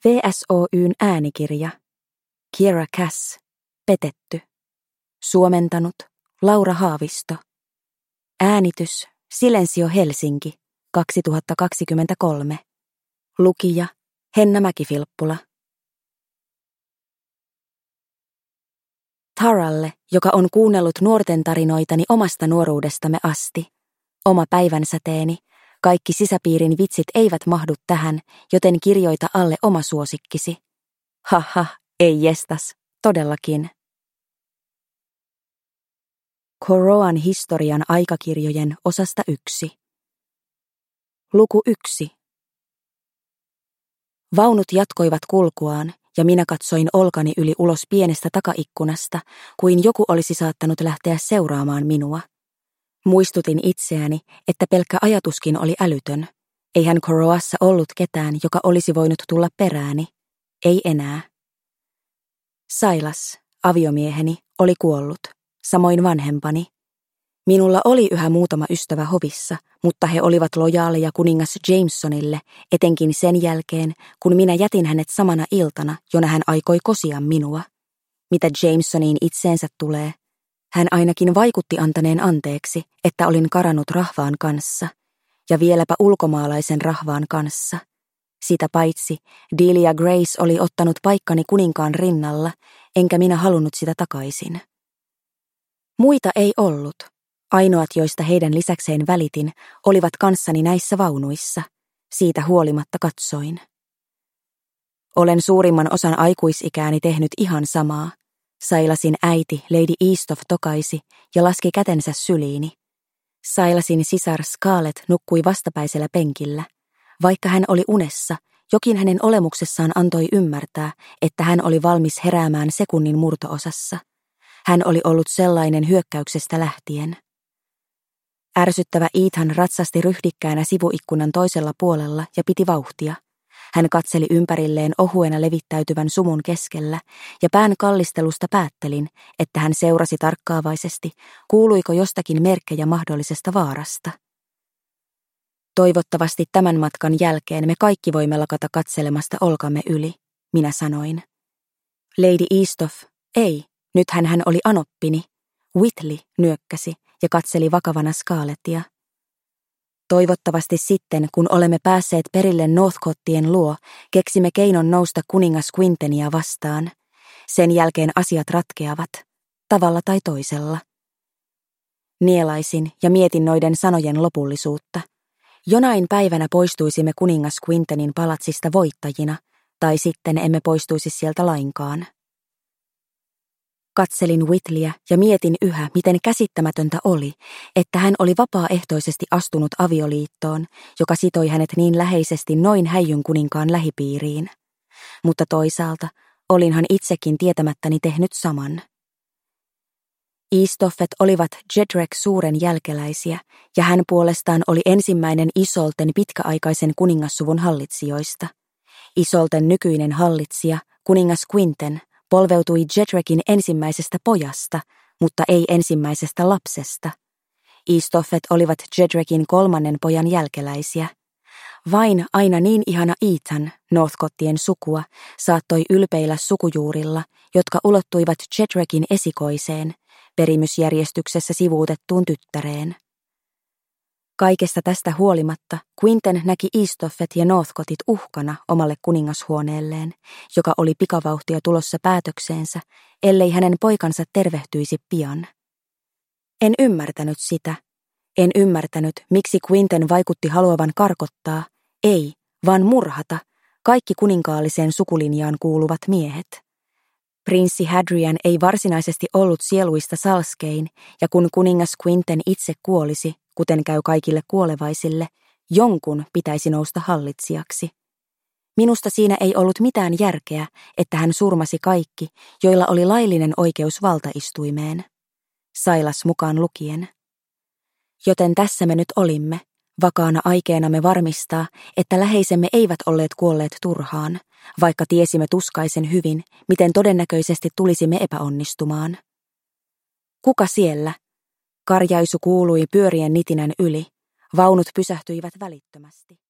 VSOY:n äänikirja. Kiera Cass. Petetty. Suomentanut Laura Haavisto. Äänitys Silensio Helsinki 2023. Lukija Henna Mäkifilppula. Taralle, joka on kuunnellut nuorten tarinoitani omasta nuoruudestamme asti. Oma päivänsäteeni, kaikki sisäpiirin vitsit eivät mahdu tähän, joten kirjoita alle oma suosikkisi. Haha, ei jestas, todellakin. Koroan historian aikakirjojen osasta 1. Luku 1. Vaunut jatkoivat kulkuaan, ja minä katsoin olkani yli ulos pienestä takaikkunasta, kuin joku olisi saattanut lähteä seuraamaan minua. Muistutin itseäni, että pelkkä ajatuskin oli älytön. Eihän Koroassa ollut ketään, joka olisi voinut tulla perääni. Ei enää. Silas, aviomieheni, oli kuollut, samoin vanhempani. Minulla oli yhä muutama ystävä hovissa, mutta he olivat lojaaleja kuningas Jamesonille, etenkin sen jälkeen, kun minä jätin hänet samana iltana, jona hän aikoi kosia minua. Mitä Jamesoniin itseensä tulee, hän ainakin vaikutti antaneen anteeksi, että olin karannut rahvaan kanssa, ja vieläpä ulkomaalaisen rahvaan kanssa. Sitä paitsi Delia Grace oli ottanut paikkani kuninkaan rinnalla, enkä minä halunnut sitä takaisin. Muita ei ollut. Ainoat, joista heidän lisäkseen välitin, olivat kanssani näissä vaunuissa. Siitä huolimatta katsoin. Olen suurimman osan aikuisikääni tehnyt ihan samaa. Silasin äiti Lady Eastoff tokaisi ja laski kätensä syliini. Silasin sisar Scarlett nukkui vastapäisellä penkillä. Vaikka hän oli unessa, jokin hänen olemuksessaan antoi ymmärtää, että hän oli valmis heräämään sekunnin murtoosassa. Hän oli ollut sellainen hyökkäyksestä lähtien. Ärsyttävä Ethan ratsasti ryhdikkäänä sivuikkunan toisella puolella ja piti vauhtia. Hän katseli ympärilleen ohuena levittäytyvän sumun keskellä, ja pään kallistelusta päättelin, että hän seurasi tarkkaavaisesti, kuuluiko jostakin merkkejä mahdollisesta vaarasta. Toivottavasti tämän matkan jälkeen me kaikki voimme lakata katselemasta olkamme yli, minä sanoin. Lady Eastoff, ei, nythän hän oli anoppini. Whitley nyökkäsi ja katseli vakavana Scarlettia. Toivottavasti sitten, kun olemme päässeet perille Northcottien luo, keksimme keinon nousta kuningas Quintenia vastaan. Sen jälkeen asiat ratkeavat, tavalla tai toisella. Nielaisin ja mietin noiden sanojen lopullisuutta. Jonain päivänä poistuisimme kuningas Quintenin palatsista voittajina, tai sitten emme poistuisi sieltä lainkaan. Katselin Whitleyä ja mietin yhä, miten käsittämätöntä oli, että hän oli vapaaehtoisesti astunut avioliittoon, joka sitoi hänet niin läheisesti noin häijyn kuninkaan lähipiiriin. Mutta toisaalta olinhan itsekin tietämättäni tehnyt saman. Eastoffet olivat Jedrek suuren jälkeläisiä, ja hän puolestaan oli ensimmäinen Isolten pitkäaikaisen kuningassuvun hallitsijoista. Isolten nykyinen hallitsija, kuningas Quinten, polveutui Jedrekin ensimmäisestä pojasta, mutta ei ensimmäisestä lapsesta. Eastoffet olivat Jedrekin kolmannen pojan jälkeläisiä. Vain aina niin ihana Ethan, Northcottien sukua, saattoi ylpeillä sukujuurilla, jotka ulottuivat Jedrekin esikoiseen, perimysjärjestyksessä sivuutettuun tyttäreen. Kaikesta tästä huolimatta Quinten näki Eastoffet ja Northcottit uhkana omalle kuningashuoneelleen, joka oli pikavauhtia tulossa päätökseensä, ellei hänen poikansa tervehtyisi pian. En ymmärtänyt sitä. En ymmärtänyt, miksi Quinten vaikutti haluavan karkottaa, ei, vaan murhata, kaikki kuninkaalliseen sukulinjaan kuuluvat miehet. Prinssi Hadrian ei varsinaisesti ollut sieluista salskein, ja kun kuningas Quinten itse kuolisi, kuten käy kaikille kuolevaisille, jonkun pitäisi nousta hallitsijaksi. Minusta siinä ei ollut mitään järkeä, että hän surmasi kaikki, joilla oli laillinen oikeus valtaistuimeen. Silas mukaan lukien. Joten tässä me nyt olimme, vakaana aikeenamme varmistaa, että läheisemme eivät olleet kuolleet turhaan, vaikka tiesimme tuskaisen hyvin, miten todennäköisesti tulisimme epäonnistumaan. Kuka siellä? Karjaisu kuului pyörien nitinän yli. Vaunut pysähtyivät välittömästi.